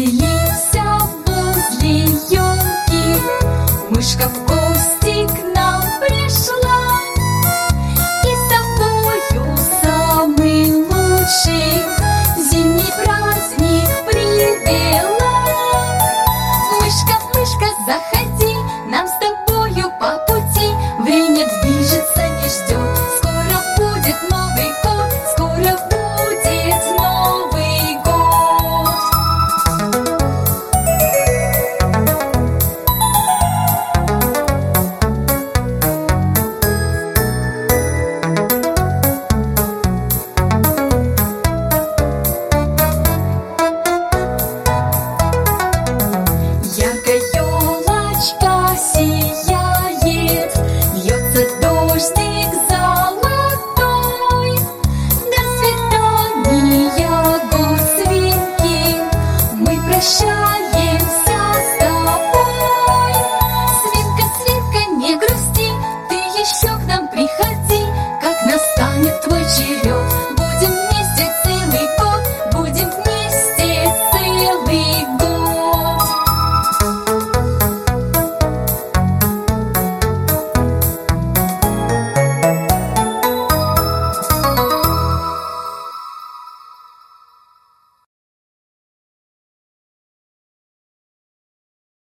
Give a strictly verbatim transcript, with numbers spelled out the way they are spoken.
Веселимся возле елки, мышка в гости к нам пришла и с собою самый лучший зимний праздник привела. Мышка, мышка, заходи, нам с тобою по пути. Время движется, не ждет. Скоро будет Новый год, скоро будет Новый год. Яркая елочка сияет, льется дождик золотой. До свидания, год свинки, мы прощаемся.